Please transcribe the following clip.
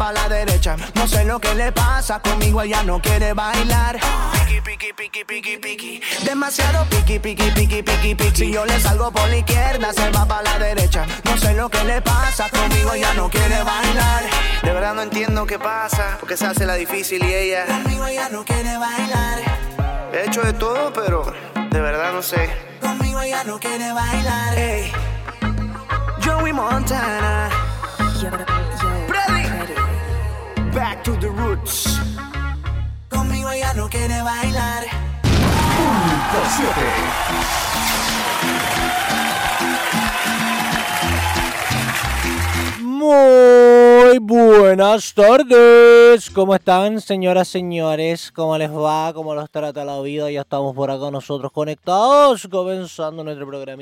pa' la derecha. No sé lo que le pasa, conmigo ella no quiere bailar. Piqui, piqui, piqui, piqui, piqui. Demasiado piqui, piqui, piqui, piqui, piqui. Si yo le salgo por la izquierda, se va pa' la derecha. No sé lo que le pasa, conmigo ella no quiere bailar. De verdad no entiendo qué pasa, porque se hace la difícil y ella conmigo ella no quiere bailar. He hecho de todo, pero de verdad no sé. Conmigo ella no quiere bailar. Hey. Joey Montana. Ready. Back to the roots. Conmigo ella no quiere bailar. Punto 7. Muy buenas tardes. ¿Cómo están, señoras, señores? ¿Cómo les va? ¿Cómo los trata la vida? Ya estamos por acá nosotros conectados, comenzando nuestro programa.